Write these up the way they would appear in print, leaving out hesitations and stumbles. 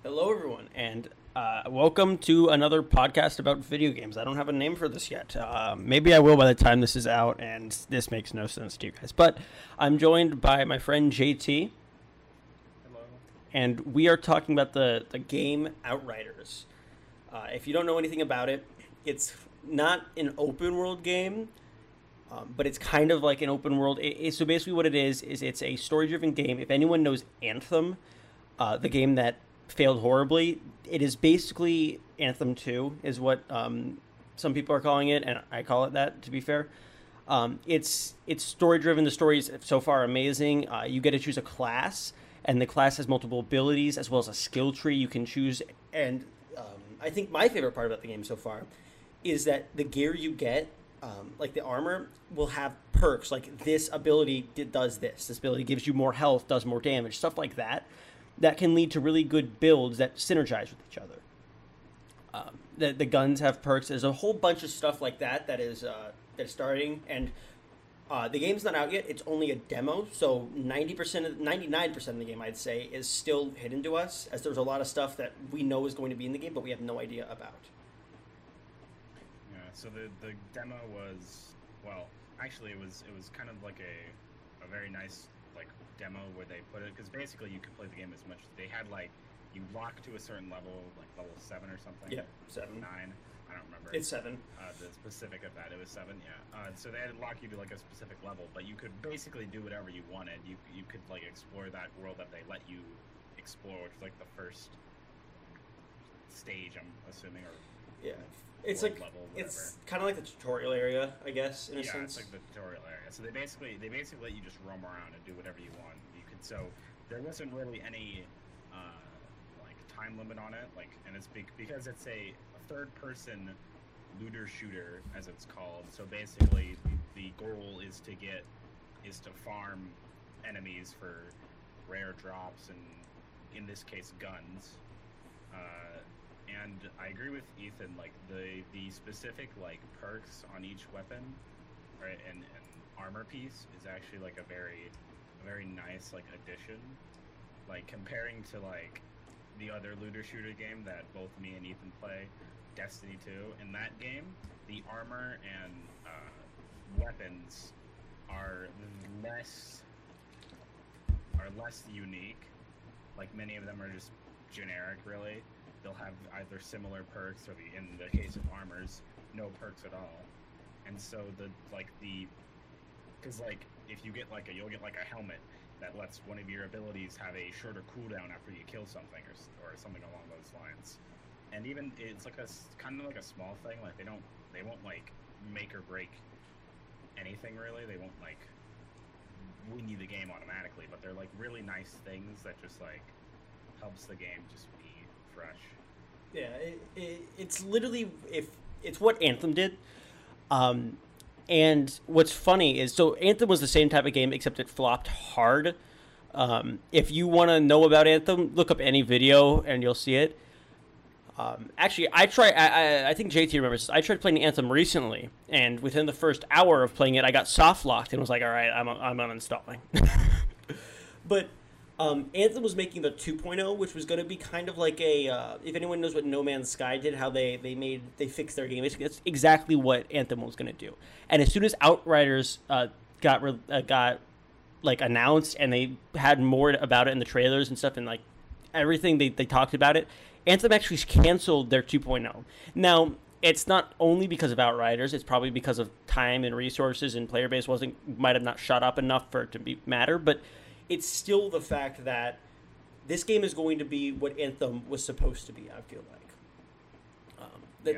Hello, everyone, and welcome to another podcast about video games. I don't have a name for this yet. Maybe I will by the time this is out, and this makes no sense to you guys. But I'm joined by my friend JT, Hello. and we are talking about the game Outriders. If you don't know anything about it, it's not an open world game, but it's kind of like an open world. So basically, what it is it's a story driven game. If anyone knows Anthem, the game that failed horribly, it is basically Anthem 2 is what some people are calling it, and I call it that, to be fair. It's story driven. The story is so far amazing. You get to choose a class, and the class has multiple abilities as well as a skill tree you can choose. And I think my favorite part about the game so far is that the gear you get, like the armor, will have perks. Like this ability does this. This ability gives you more health, does more damage, stuff like that. That can lead to really good builds that synergize with each other. The guns have perks. There's a whole bunch of stuff like that is that's starting, and the game's not out yet. It's only a demo, so 99% of the game, I'd say, is still hidden to us, as there's a lot of stuff that we know is going to be in the game, but we have no idea about. Yeah. So the demo was, well, actually it was kind of like a very nice like demo where they put it, because basically you could play the game as much. They had like you lock to a certain level, like level 7 or something. Yeah, 7, 9. I don't remember. It's 7. The specific of that, it was 7. Yeah. So they had to lock you to like a specific level, but you could basically do whatever you wanted. You could like explore that world that they let you explore, which is like the first stage, I'm assuming, or Yeah, it's like level, it's kind of like the tutorial area, I guess, in a yeah, sense. it's like the tutorial area. So they basically let you just roam around and do whatever you want. You could, so there wasn't really any like time limit on it. Like, and it's because it's a third person looter shooter, as it's called. So basically, the goal is to farm enemies for rare drops and, in this case, guns. And I agree with Ethan. Like the specific like perks on each weapon, right, and armor piece is actually like a very nice like addition. Like comparing to like the other looter shooter game that both me and Ethan play, Destiny 2. In that game, the armor and weapons are less unique. Like many of them are just generic, really. They'll have either similar perks, or in the case of armors, no perks at all. And so because like if you get you'll get like a helmet that lets one of your abilities have a shorter cooldown after you kill something, or something along those lines. And even it's like kind of like a small thing. Like they won't like make or break anything really. They won't like win you the game automatically, but they're like really nice things that just like helps the game just be fresh. Yeah, it's literally if it's what Anthem did. And what's funny is, so Anthem was the same type of game, except it flopped hard. If you want to know about Anthem, look up any video and you'll see it. Actually, I think JT remembers this. I tried playing Anthem recently, and within the first hour of playing it, I got soft locked and was like, all right, I'm uninstalling. But Anthem was making the 2.0, which was going to be kind of like a, if anyone knows what No Man's Sky did, how they fixed their game. It's exactly what Anthem was going to do. And as soon as Outriders got like announced, and they had more about it in the trailers and stuff, and like everything they talked about it, Anthem actually canceled their 2.0. Now, it's not only because of Outriders, it's probably because of time and resources, and player base might have not shot up enough for it to matter, but it's still the fact that this game is going to be what Anthem was supposed to be, I feel like.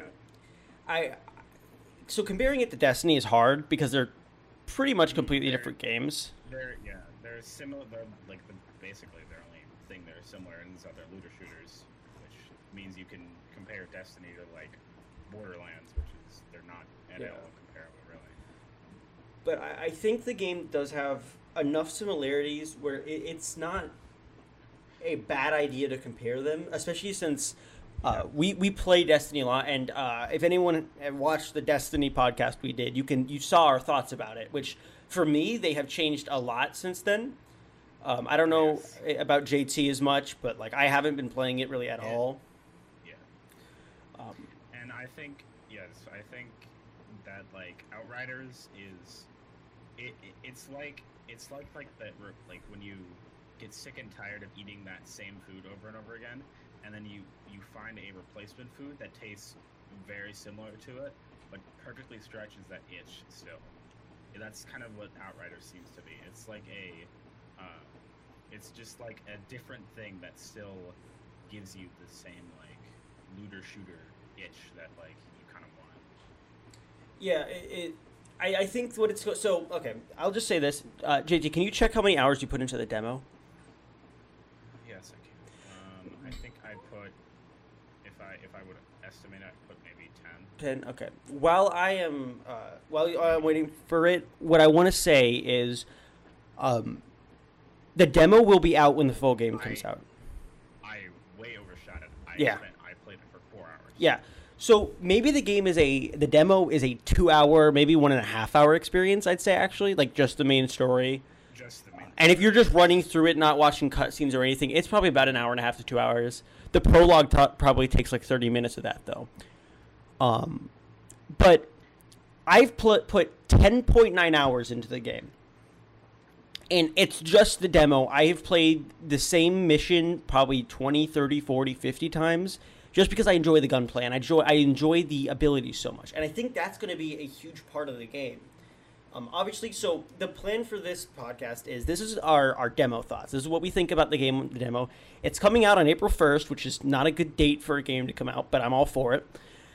So comparing it to Destiny is hard, because they're pretty much completely different games. They're similar. Basically their only thing they're similar in these other looter shooters, which means you can compare Destiny to like Borderlands, which is they're not at all comparable, really. But I think the game does have enough similarities where it's not a bad idea to compare them, especially since we play Destiny a lot, and if anyone watched the Destiny podcast we did, you saw our thoughts about it, which for me they have changed a lot since then. I don't know Yes. about JT as much, but like I haven't been playing it really at It. all. Yeah. Um, And I think yes, I think that like Outriders is it's like that like when you get sick and tired of eating that same food over and over again, and then you find a replacement food that tastes very similar to it, but perfectly stretches that itch still. And that's kind of what Outriders seems to be. It's like uh, it's just like a different thing that still gives you the same like looter shooter itch that like you kind of want. yeah, I think what it's so okay. I'll just say this, JT. Can you check how many hours you put into the demo? Yes, I can. I think I put if I would estimate, I put maybe 10. 10. Okay. While I'm waiting for it, what I want to say is, um, the demo will be out when the full game comes I out. I way overshot it. Yeah. I played it for 4 hours. Yeah. So maybe the demo is a 2 hour, maybe 1.5 hour experience. I'd say actually, like just the main story. Just the main. And if you're just running through it, not watching cutscenes or anything, it's probably about an hour and a half to 2 hours. The prologue probably takes like 30 minutes of that though. But I've put 10.9 hours into the game. And it's just the demo. I have played the same mission probably 20, 30, 40, 50 times just because I enjoy the gunplay and I enjoy the abilities so much. And I think that's going to be a huge part of the game. Obviously, so the plan for this podcast is this is our demo thoughts. This is what we think about the game, the demo. It's coming out on April 1st, which is not a good date for a game to come out, but I'm all for it.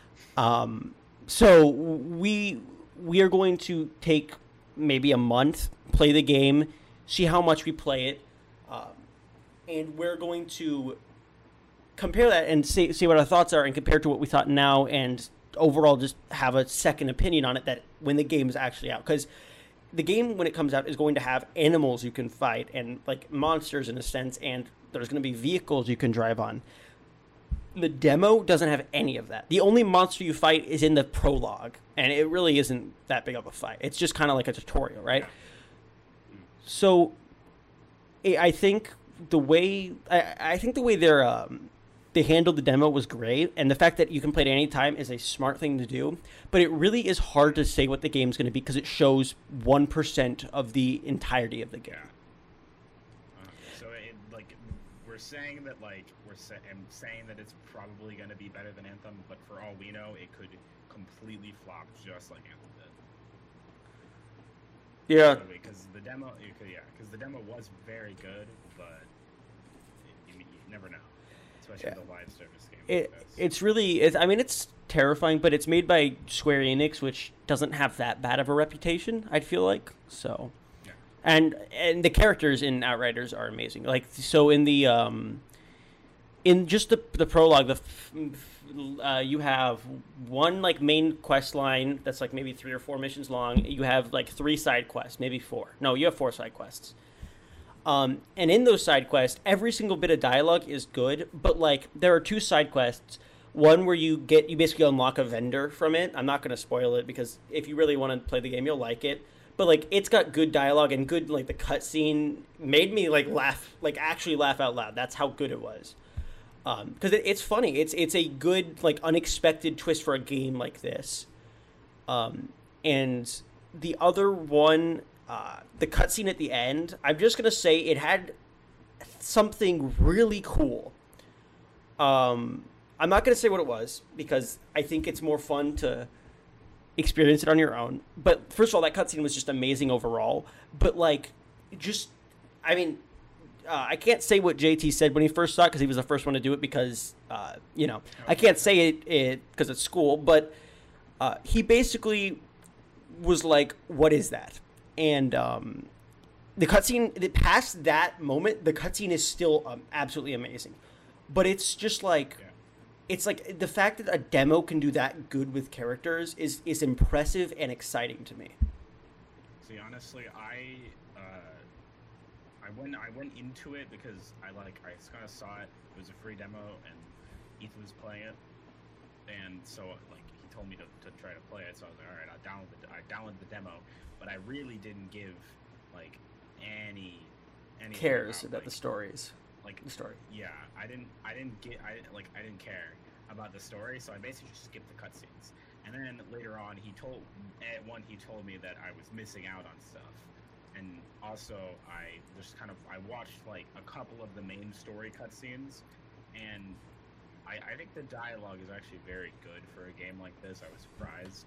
So we are going to take maybe a month, play the game, see how much we play it, and we're going to compare that and see what our thoughts are and compare to what we thought now and overall just have a second opinion on it that when the game is actually out, because the game when it comes out is going to have animals you can fight and like monsters in a sense, and there's going to be vehicles you can drive on. The demo doesn't have any of that. The only monster you fight is in the prologue, and it really isn't that big of a fight. It's just kind of like a tutorial, right? So I think the way they handled the demo was great, and the fact that you can play it any time is a smart thing to do. But it really is hard to say what the game's going to be because it shows 1% of the entirety of the game. So like we're saying that I'm saying that it's probably going to be better than Anthem, but for all we know, it could completely flop just like Anthem did. Yeah. Because the demo, because the demo was very good, but you never know, especially the live service game. It's terrifying, but it's made by Square Enix, which doesn't have that bad of a reputation, I feel like. So, Yeah. and the characters in Outriders are amazing. Like, so in the in just the prologue, you have one like main quest line that's like maybe 3 or 4 missions long. You have like 3 side quests, maybe 4. No, you have 4 side quests. And in those side quests, every single bit of dialogue is good, but like there are 2 side quests. One where you basically unlock a vendor from it. I'm not going to spoil it because if you really want to play the game, you'll like it. But like it's got good dialogue and good like the cutscene made me like laugh, like actually laugh out loud. That's how good it was. Because it's funny. It's a good like unexpected twist for a game like this. And the other one, the cutscene at the end, I'm just gonna say it had something really cool. I'm not gonna say what it was because I think it's more fun to experience it on your own. But first of all, that cutscene was just amazing overall. But like, just, I mean, I can't say what JT said when he first saw it because he was the first one to do it because, I can't say it because it's school, but he basically was like, what is that? And the cutscene, past that moment, the cutscene is still absolutely amazing. But it's just like, it's like the fact that a demo can do that good with characters is impressive and exciting to me. See, honestly, I went into it because I kind of saw it. It was a free demo, and Ethan was playing it, and so like he told me to try to play it. So I was like, all right, I downloaded the demo, but I really didn't give like any anything cares about about the stories. like The story. yeah, I didn't care about the story, so I basically just skipped the cutscenes. And then later on, he told me that I was missing out on stuff, and also I watched like a couple of the main story cutscenes, and I think the dialogue is actually very good for a game like this. I was surprised,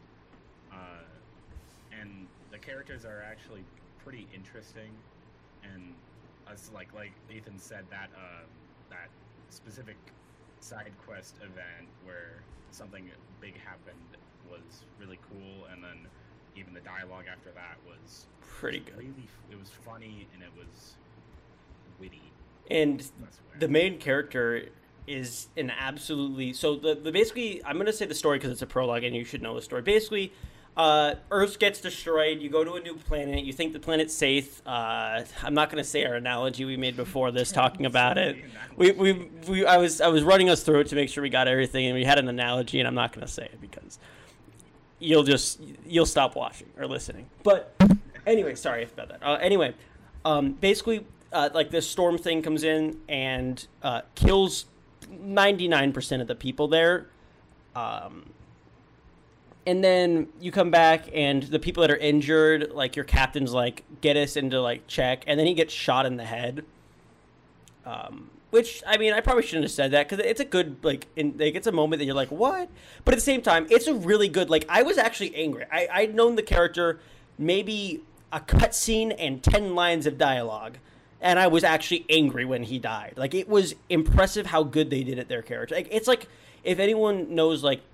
and the characters are actually pretty interesting, and as like Ethan said, that specific side quest event where something big happened was really cool, and then even the dialogue after that was Pretty good. really, it was funny and it was witty. And That's the best way. the main character is an absolutely so the basically I'm gonna say the story because it's a prologue and you should know the story. Basically, Earth gets destroyed. You go to a new planet. You think the planet's safe. I'm not gonna say our analogy we made before this, talking about it. I was running us through it to make sure we got everything, and we had an analogy, and I'm not gonna say it because you'll stop watching or listening. But anyway, sorry about that. Anyway, basically, like this storm thing comes in and kills 99% of the people there. And then you come back, and the people that are injured, like your captain's like, get us into like check, and then he gets shot in the head. Which I mean, I probably shouldn't have said that because it's a good like it's a moment that you're like, what? But at the same time, it's a really good like. I was actually angry. I'd known the character maybe a cutscene and 10 lines of dialogue, and I was actually angry when he died. Like it was impressive how good they did at their character. Like, it's like if anyone knows like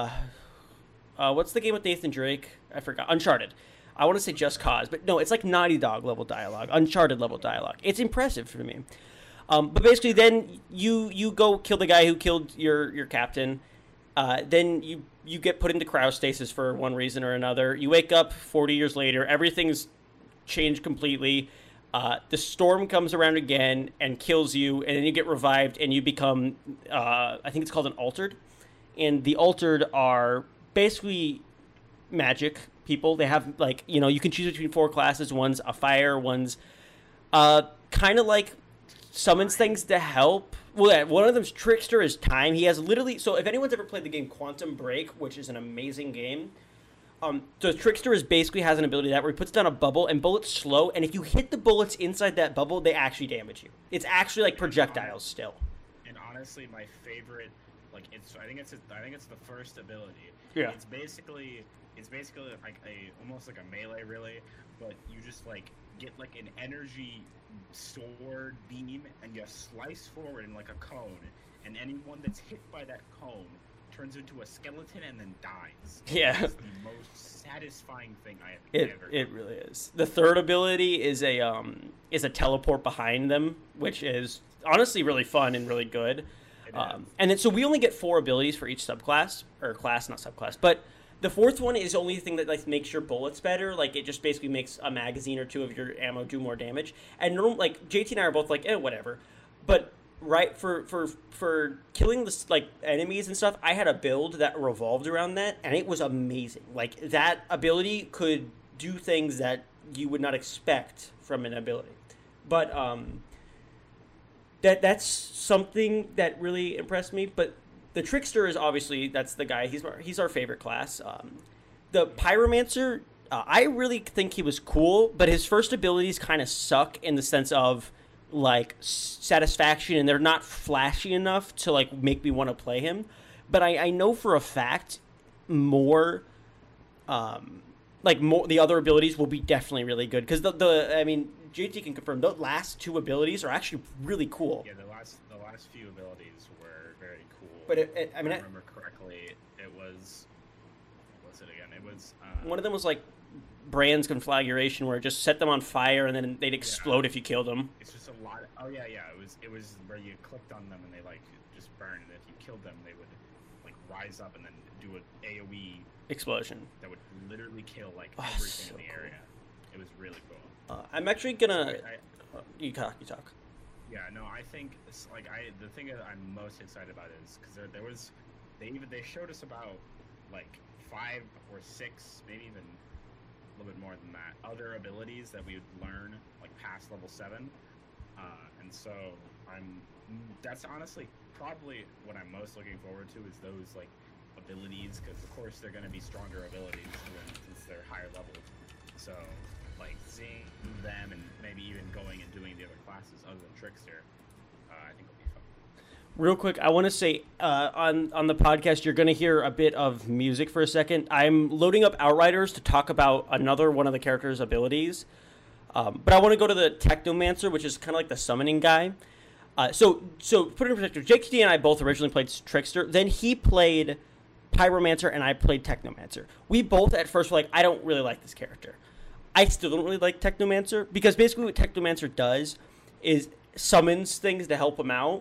what's the game with Nathan Drake? I forgot. Uncharted. I want to say Just Cause, but no, it's like Naughty Dog level dialogue, Uncharted level dialogue. It's impressive for me. But basically, then you go kill the guy who killed your captain. Then you get put into cryostasis for one reason or another. You wake up 40 years later. Everything's changed completely. The storm comes around again and kills you, and then you get revived, and you become, I think it's called an altered. And the altered are basically magic people. They have, like, you can choose between 4 classes. One's a fire, one's kind of like summons things to help. Well, yeah, one of them's Trickster is time. He has literally... So if anyone's ever played the game Quantum Break, which is an amazing game, so Trickster basically has an ability where he puts down a bubble and bullets slow, and if you hit the bullets inside that bubble, they actually damage you. It's actually like projectiles still. And honestly, my favorite, like, I think it's the first ability. Yeah. It's basically like almost like a melee, really, but you just like get like an energy sword beam and you slice forward in like a cone, and anyone that's hit by that cone turns into a skeleton and then dies. Yeah. It's the most satisfying thing I have ever done. It really is. The third ability is a teleport behind them, which is honestly really fun and really good. And then so we only get 4 abilities for each subclass or class, not subclass, but the 4th one is the only thing that like makes your bullets better. Like it just basically makes a magazine or 2 of your ammo do more damage. And like JT and I are both like, whatever. But right for killing the like enemies and stuff, I had a build that revolved around that, and it was amazing. Like that ability could do things that you would not expect from an ability. But that's something that really impressed me. But the Trickster is obviously, that's the guy. He's our favorite class. The Pyromancer, I really think he was cool, but his first abilities kind of suck in the sense of like satisfaction, and they're not flashy enough to like make me want to play him. But I know for a fact more the other abilities will be definitely really good, because I mean, JT can confirm the last 2 abilities are actually really cool. Yeah, the last few abilities were very cool. But I remember correctly, it was, what's it again? It was one of them was like Brand's Conflagration, where it just set them on fire and then they'd explode if you killed them. It's just a lot. It was where you clicked on them and they like just burned, and if you killed them, they would like rise up and then do an AOE explosion that would literally kill like everything in the area. It was really cool. I'm actually gonna. You talk. Yeah, no, I think the thing that I'm most excited about is because they showed us about like 5 or 6, maybe even a little bit more than that, other abilities that we would learn like past level 7. And so that's honestly probably what I'm most looking forward to, is those like abilities, because of course they're going to be stronger abilities since they're higher leveled. So like seeing them and maybe even going and doing the other classes other than Trickster, I think will be fun. Real quick, I want to say on the podcast, you're going to hear a bit of music for a second. I'm loading up Outriders to talk about another one of the character's abilities. But I want to go to the Technomancer, which is kind of like the summoning guy. So put it in perspective, JKT and I both originally played Trickster. Then he played Pyromancer, and I played Technomancer. We both at first were like, I don't really like this character. I still don't really like Technomancer, because basically what Technomancer does is summons things to help him out,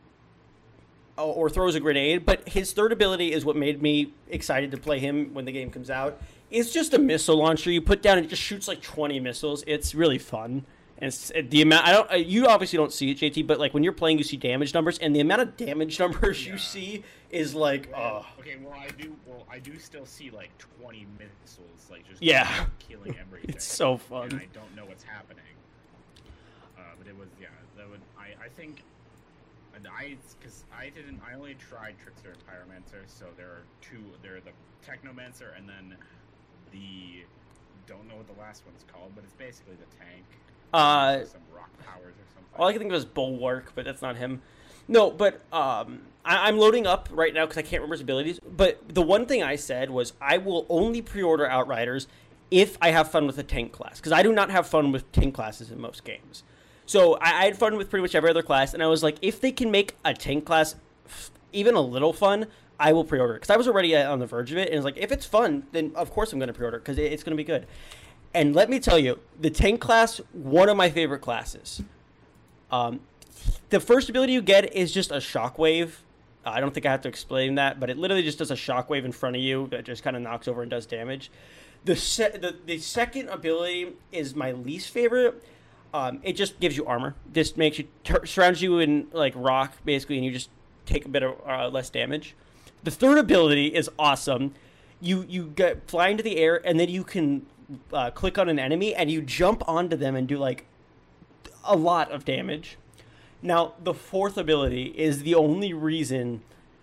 or throws a grenade. But his third ability is what made me excited to play him when the game comes out. It's just a missile launcher you put down, and it just shoots like 20 missiles. It's really fun. And it's, the amount, you obviously don't see it, JT, but like when you're playing, you see damage numbers, and the amount of damage numbers you see is like, oh. Okay, I do still see like 20 missiles, like just killing everything. It's so fun. And I don't know what's happening. But it was, that would, I think, because I only tried Trickster and Pyromancer, so there are the Technomancer, and then don't know what the last one's called, but it's basically the tank. Some rock powers or something. All I can think of is Bulwark, but that's not him. No, but I'm loading up right now because I can't remember his abilities. But the one thing I said was I will only pre-order Outriders if I have fun with a tank class, because I do not have fun with tank classes in most games. So I had fun with pretty much every other class, and I was like, if they can make a tank class even a little fun, I will pre-order it. Because I was already on the verge of it, and it's like, if it's fun, then of course I'm going to pre-order it, because it's going to be good. And let me tell you, the tank class, one of my favorite classes. The first ability you get is just a shockwave. I don't think I have to explain that, but it literally just does a shockwave in front of you that just kind of knocks over and does damage. The second ability is my least favorite. It just gives you armor. Just makes you surrounds you in like rock basically, and you just take a bit of less damage. The third ability is awesome. You get fly into the air, and then you can click on an enemy, and you jump onto them and do like a lot of damage. Now, the fourth ability is the only reason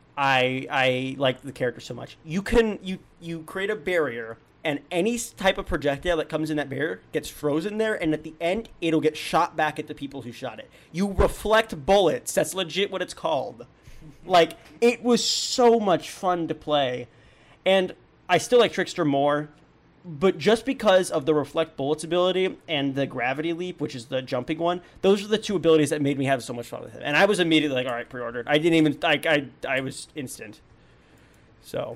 I like the character so much. You create a barrier, and any type of projectile that comes in that barrier gets frozen there, and at the end, it'll get shot back at the people who shot it. You reflect bullets. That's legit what it's called. Like, it was so much fun to play. And I still like Trickster more, but just because of the reflect bullets ability and the gravity leap, which is the jumping one, those are the two abilities that made me have so much fun with it. And I was immediately like, all right, pre-ordered. I didn't even, I was instant. So.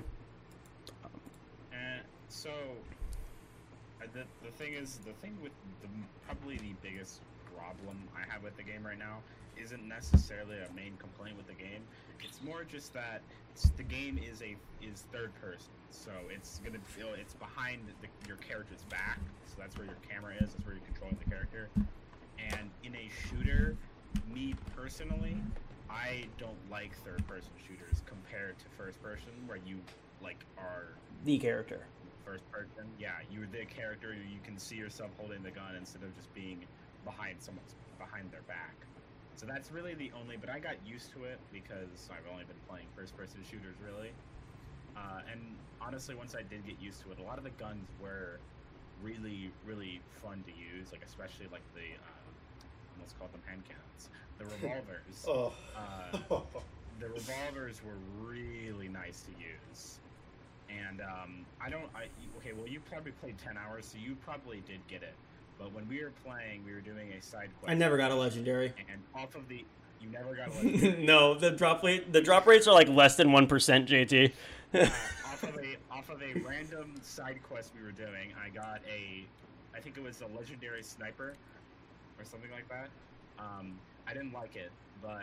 The thing with probably the biggest problem I have with the game right now isn't necessarily a main complaint with the game. It's more just that the game is third person, so it's behind your character's back, so that's where your camera is, that's where you're controlling the character. And in a shooter, me personally, I don't like third person shooters compared to first person, where you like are the character. First person, yeah, you're the character. You can see yourself holding the gun instead of just being behind their back. So that's really the only. But I got used to it because I've only been playing first-person shooters really. And honestly, once I did get used to it, a lot of the guns were really, really fun to use. Like especially like the let's call them hand cannons, the revolvers. The revolvers were really nice to use. And well, you probably played 10 hours, so you probably did get it. But when we were playing, we were doing a side quest. I never got a legendary. And you never got a legendary. No, the drop rates are like less than 1%, JT. Off of a random side quest we were doing, I think it was a legendary sniper, or something like that. I didn't like it, but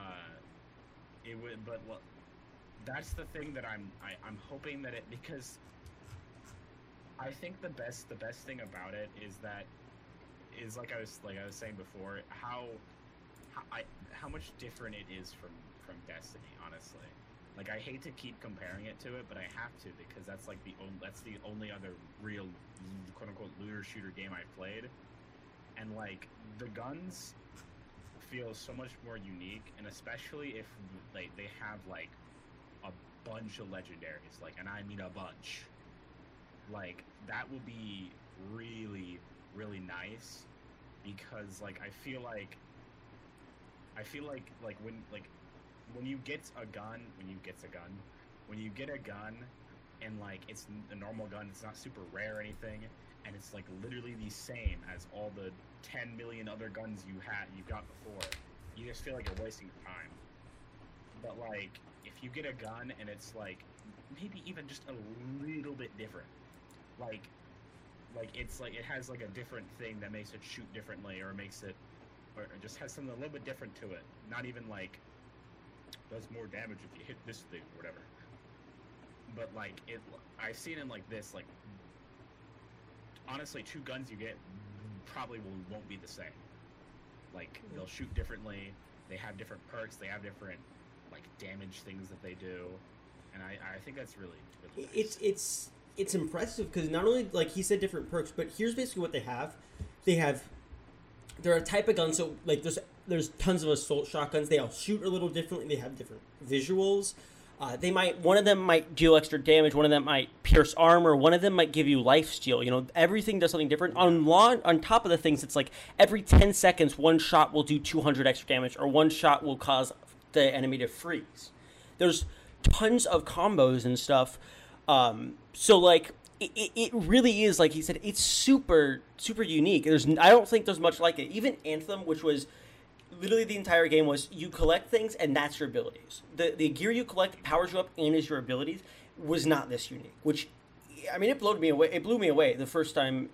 that's the thing that I'm hoping that because I think the best thing about it is that like I was saying before, how much different it is from Destiny, honestly. Like I hate to keep comparing it to it, but I have to because that's the only other real quote unquote looter shooter game I've played. And like the guns feel so much more unique, and especially if they have like a bunch of legendaries, like, and I mean a bunch. Like that will be really, really nice, because like I feel like when you get a gun, when you get a gun, and like it's a normal gun, it's not super rare or anything, and it's like literally the same as all the 10 million other guns you've got before. You just feel like you're wasting time. But like if you get a gun and it's like maybe even just a little bit different, like it's like it has like a different thing that makes it shoot differently, or makes it, or just has something a little bit different to it. Not even like does more damage if you hit this thing or whatever. But like I've seen it like this, like honestly, 2 guns you get probably won't be the same. Like they'll shoot differently, they have different perks, they have different like damage things that they do, and I think that's really, really nice. It's impressive because not only, like he said, different perks, but here's basically what they have. They're a type of gun, so like there's tons of assault shotguns. They all shoot a little differently. They have different visuals. One of them might deal extra damage. One of them might pierce armor. One of them might give you life steal. You know, everything does something different. On top of the things, it's like every 10 seconds, one shot will do 200 extra damage, or one shot will cause the enemy to freeze. There's tons of combos and stuff. So like it really is, like he said, it's super, super unique. I don't think there's much like it. Even Anthem, which was literally the entire game was you collect things and that's your abilities. The gear you collect powers you up and is your abilities, was not this unique. Which, I mean, it blew me away. It blew me away the first time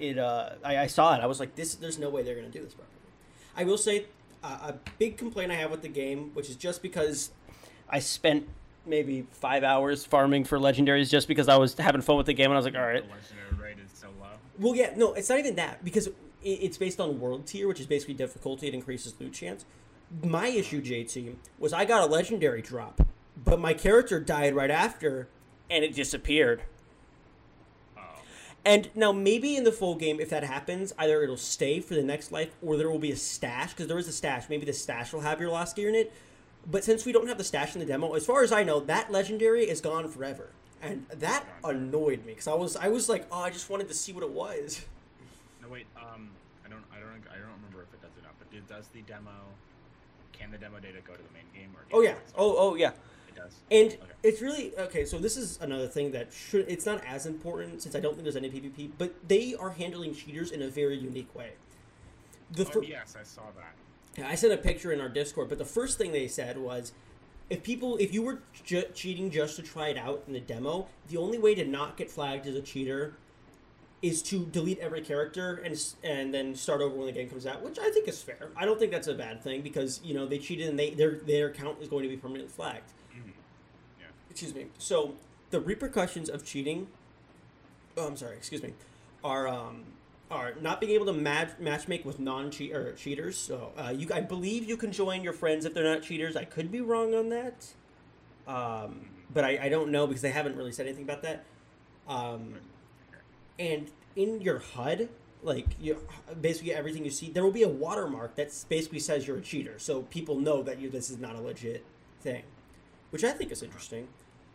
I saw it. I was like, there's no way they're gonna do this properly. I will say a big complaint I have with the game, which is just because I spent maybe 5 hours farming for legendaries just because I was having fun with the game, and I was like, all right. The legendary rate is so low. Well, yeah, no, it's not even that, because it's based on world tier, which is basically difficulty. It increases loot chance. My issue, JT, was I got a legendary drop, but my character died right after, and it disappeared. Oh. And now maybe in the full game, if that happens, either it'll stay for the next life, or there will be a stash, because there is a stash. Maybe the stash will have your last gear in it. But since we don't have the stash in the demo, as far as I know, that legendary is gone forever, and that annoyed me because I was like, oh, I just wanted to see what it was. No, wait. I don't remember if it does or not. But does the demo? Can the demo data go to the main game? Or oh yeah. Oh yeah. It does. And okay. It's really okay. So this is another thing that it's not as important since I don't think there's any PvP, but they are handling cheaters in a very unique way. Yes, I saw that. I sent a picture in our Discord, but the first thing they said was, if you were cheating just to try it out in the demo, the only way to not get flagged as a cheater is to delete every character and then start over when the game comes out, which I think is fair. I don't think that's a bad thing because, you know, they cheated and their account is going to be permanently flagged. Mm-hmm. Yeah. Excuse me. So the repercussions of cheating, are not being able to matchmake with cheaters. So I believe you can join your friends if they're not cheaters. I could be wrong on that, but I don't know because they haven't really said anything about that. And in your HUD, like basically everything you see, there will be a watermark that basically says you're a cheater, so people know that this is not a legit thing, which I think is interesting.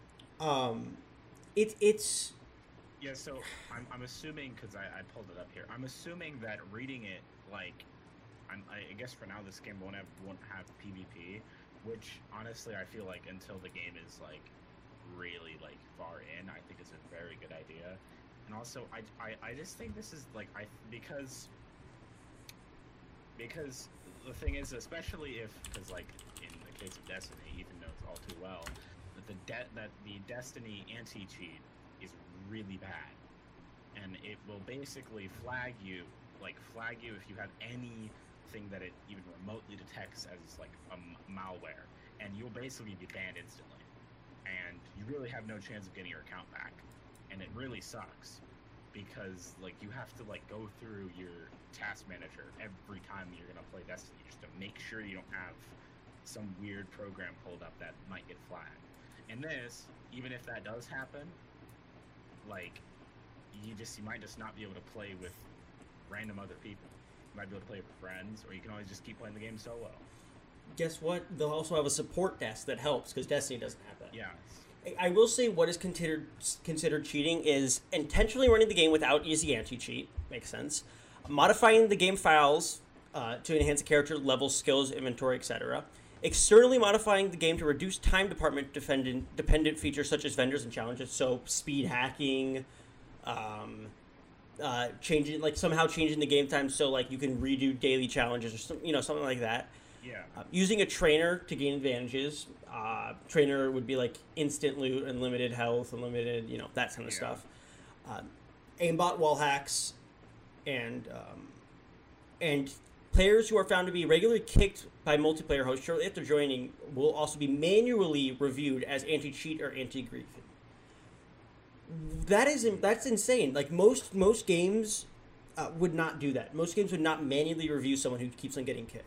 It's. Yeah, so I'm assuming, because I pulled it up here, I'm assuming that reading it, like, I guess for now this game won't have PvP, which honestly I feel like until the game is like really like far in, I think it's a very good idea. And also I just think this is like because the thing is, especially because like in the case of Destiny, Ethan knows all too well that the Destiny anti-cheat is really bad, and it will basically flag you if you have anything that it even remotely detects as like a malware, and you'll basically be banned instantly, and you really have no chance of getting your account back. And it really sucks because like you have to like go through your task manager every time you're gonna play Destiny just to make sure you don't have some weird program pulled up that might get flagged. And this, even if that does happen, like you might just not be able to play with random other people. might be able to play with friends, or you can always just keep playing the game solo. Guess what? They'll also have a support desk that helps because Destiny doesn't have that. Yeah. I will say what is considered cheating is intentionally running the game without easy anti-cheat. Makes sense. Modifying the game files to enhance a character level, skills, inventory, etc. Externally modifying the game to reduce time department dependent features such as vendors and challenges. So speed hacking, changing somehow changing the game time so like you can redo daily challenges or something like that. Yeah. Using a trainer to gain advantages. Trainer would be like instant loot, unlimited health, unlimited, that kind of stuff. Aimbot wall hacks, and players who are found to be regularly kicked by multiplayer hosts shortly after joining will also be manually reviewed as anti-cheat or anti-grief. That's insane. Like most games would not do that. Most games would not manually review someone who keeps on getting kicked.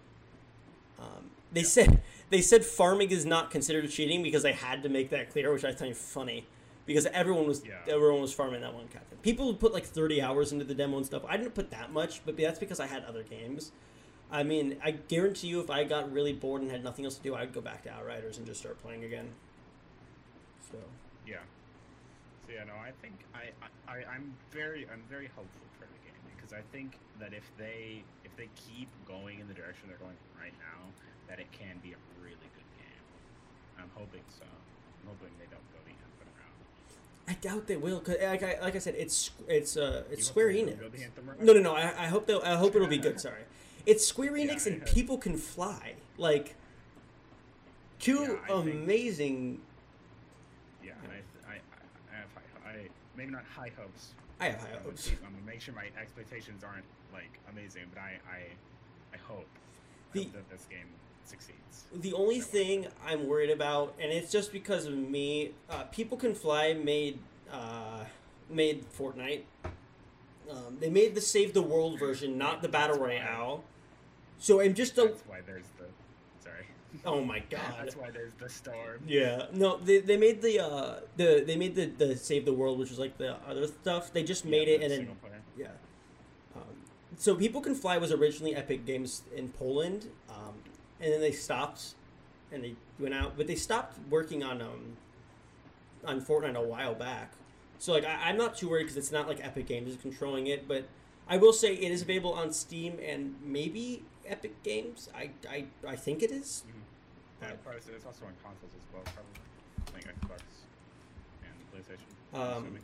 They said farming is not considered cheating because they had to make that clear, which I find funny because everyone was farming that one captain. People would put like 30 hours into the demo and stuff. I didn't put that much, but that's because I had other games. I mean, I guarantee you, if I got really bored and had nothing else to do, I'd go back to Outriders and just start playing again. So yeah. So yeah, no, I think I'm very hopeful for the game because I think that if they keep going in the direction they're going right now, that it can be a really good game. I'm hoping so. I'm hoping they don't go the Anthem route. I doubt they will, cause like I said, it's Square Enix. No. No. I hope it'll be good. Sorry, it's Square Enix and people can fly. Like two amazing. Yeah, I have maybe not high hopes. I have high hopes. I'm gonna make sure my expectations aren't like amazing, but I hope that this game succeeds. The only thing I'm worried about, and it's just because of me, People Can Fly made Fortnite. They made the Save the World version, not the Battle Royale. So I'm just That's why there's the. Sorry. Oh my god. That's why there's the storm. Yeah. No, they made the Save the World, which was like the other stuff. They just made it and then yeah. So People Can Fly was originally Epic Games in Poland, and then they stopped, and they went out, but they stopped working on Fortnite a while back. So like I'm not too worried because it's not like Epic Games is controlling it, but I will say it is available on Steam and maybe Epic Games. I think it is. Mm-hmm. Yeah, probably, it's also on consoles as well, probably. I think Xbox and PlayStation.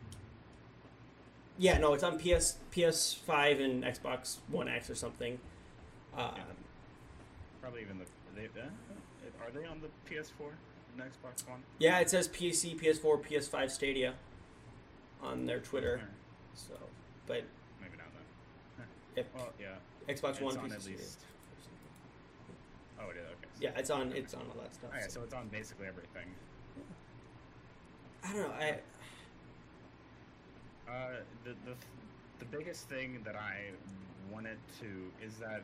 Yeah, no, it's on PS5 and Xbox One X or something. Probably even are they on the PS4 and Xbox One? Yeah, it says PC, PS4, PS5 Stadia on their Twitter. So, but maybe not then. Well, yeah. Xbox One, on PC at least. Oh, it is. Okay. Yeah, it's on all that stuff. Oh, yeah, so it's on basically everything. I don't know. The biggest thing that I wanted to is that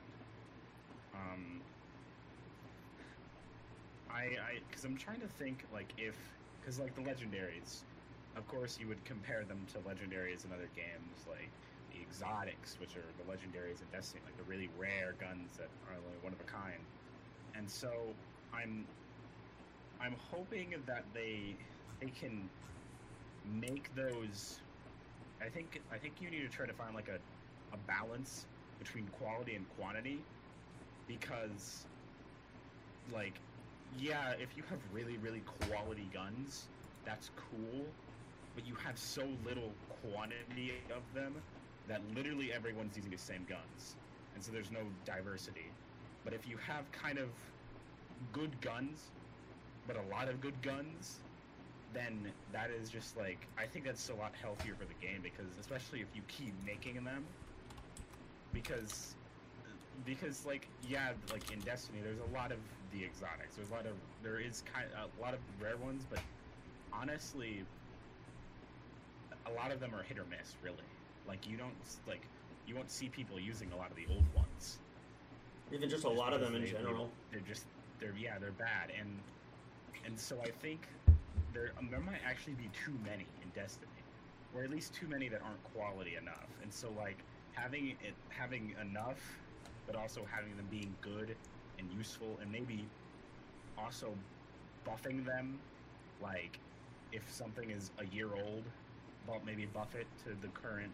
because I'm trying to think because like the legendaries, of course you would compare them to legendaries in other games like the exotics, which are the legendaries in Destiny, like the really rare guns that are like one of a kind. And so I'm hoping that they can make those. I think you need to try to find like a balance between quality and quantity, because like yeah, if you have really, really quality guns, that's cool, but you have so little quantity of them that literally everyone's using the same guns, and so there's no diversity. But if you have kind of good guns, but a lot of good guns, then that is just like, I think that's a lot healthier for the game, because especially if you keep making them, because like yeah, like in Destiny there's a lot of the exotics, there is a lot of rare ones, but honestly a lot of them are hit or miss, really. Like you won't see people using a lot of the old ones, even just a lot of them in general. They're bad, and so I think there might actually be too many in Destiny, or at least too many that aren't quality enough. And so like having enough, but also having them being good and useful, and maybe also buffing them. Like, if something is a year old, maybe buff it to the current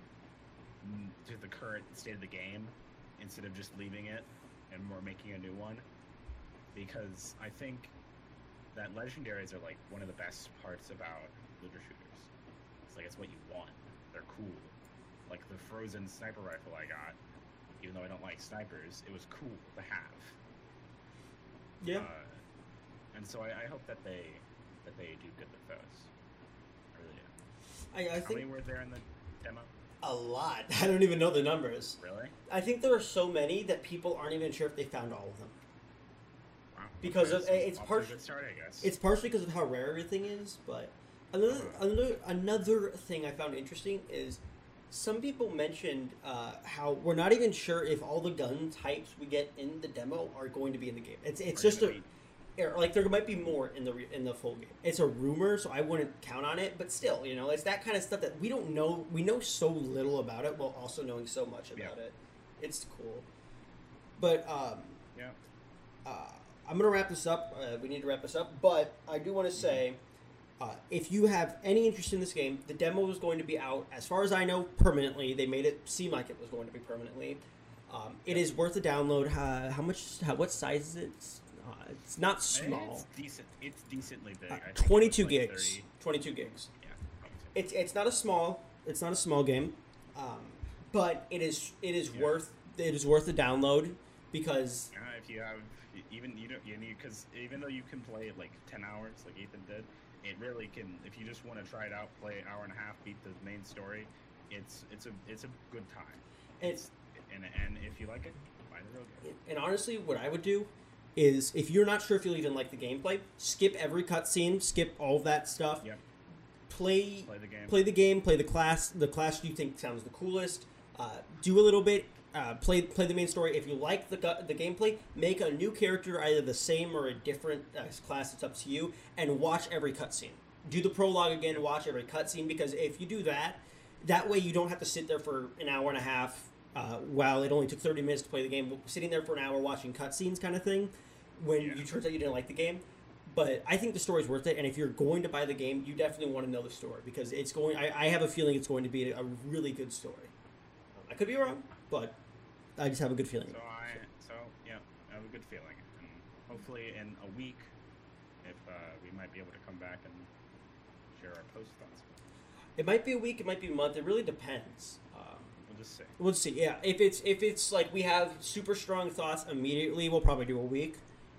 state of the game instead of just leaving it and more making a new one. Because I think that legendaries are like one of the best parts about looter shooters. It's like, it's what you want. They're cool. Like the frozen sniper rifle I got, even though I don't like snipers, it was cool to have. Yeah. And so I hope that they do good with those. I really do. I How think many were there in the demo? a lot. I don't even know the numbers. Really? I think there are so many that people aren't even sure if they found all of them. Wow. Because Okay, it's off to a partially good start, I guess. it's partially because of how rare everything is, but another thing I found interesting is some people mentioned how we're not even sure if all the gun types we get in the demo are going to be in the game. It's Are just gonna a be- like there might be more in the full game. It's a rumor, so I wouldn't count on it. But still, it's that kind of stuff that we don't know. We know so little about it, while also knowing so much about it. It's cool. But yeah. I'm gonna wrap this up. We need to wrap this up, but I do want to say, if you have any interest in this game, the demo is going to be out, as far as I know, permanently. They made it seem like it was going to be permanently. It is worth a download. What size is it? It's not small. It's decent. It's decently big. I think 22 it's like gigs. 30. 22 gigs. Yeah. 22. It's not a small game, but it is worth the download because If you have because even though you can play it like 10 hours like Ethan did, it really can. If you just want to try it out, play an hour and a half, beat the main story, it's a good time. And if you like it, buy the real game. And honestly, what I would do is, if you're not sure if you'll even like the gameplay, skip every cutscene, skip all of that stuff. Yep. Play the game. Play the class you think sounds the coolest. Do a little bit. Play the main story. If you like the gameplay, make a new character, either the same or a different class. It's up to you. And watch every cutscene. Do the prologue again. Watch every cutscene, because if you do that way you don't have to sit there for an hour and a half. While it only took 30 minutes to play the game, sitting there for an hour watching cutscenes kind of thing, when you turns out you didn't like the game. But I think the story's worth it, and if you're going to buy the game, you definitely want to know the story, because it's going. I have a feeling it's going to be a really good story. I could be wrong, but I just have a good feeling. I have a good feeling, and hopefully in a week, if we might be able to come back and share our post thoughts. It might be a week, it might be a month. It really depends. We'll just see. Yeah, if it's like we have super strong thoughts immediately, we'll probably do a week.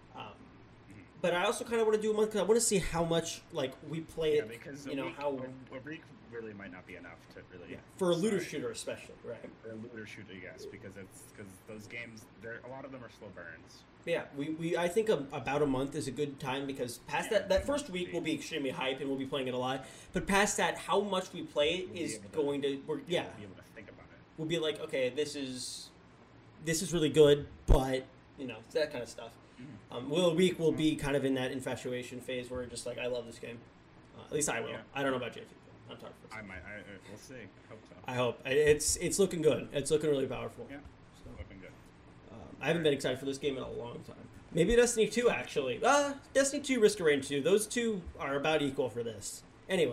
But I also kind of want to do a month, because I want to see how much we play it. Because a week really might not be enough to really. Yeah, for a looter shooter especially, right? For a looter shooter, yes, because those games, a lot of them are slow burns. Yeah, I think about a month is a good time, because past that first week will be extremely hype and we'll be playing it a lot. But past that, how much we play is going to work. Yeah, be able to think about it. We'll be like, okay, this is really good, but that kind of stuff. A week will be kind of in that infatuation phase where we're just like, I love this game. At least I will. Yeah. I don't know about JP. I'm talking for I might. We'll see. Hope so. I hope it's looking good. It's looking really powerful. Yeah, so, looking good. I haven't been excited for this game in a long time. Maybe Destiny 2 actually. Destiny 2, Risk of Rain 2. Those two are about equal for this. Anyway,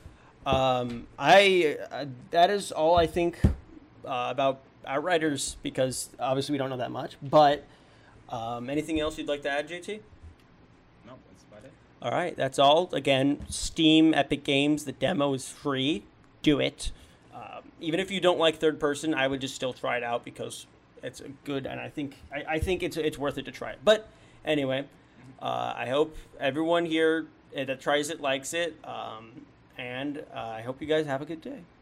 that is all I think about Outriders, because obviously we don't know that much. But anything else you'd like to add, JT? No, that's about it. All right, that's all. Again, Steam, Epic Games, the demo is free. Do it. Even if you don't like third person, I would just still try it out, because it's good, and I think it's worth it to try it. But anyway, I hope everyone here that tries it likes it, and I hope you guys have a good day.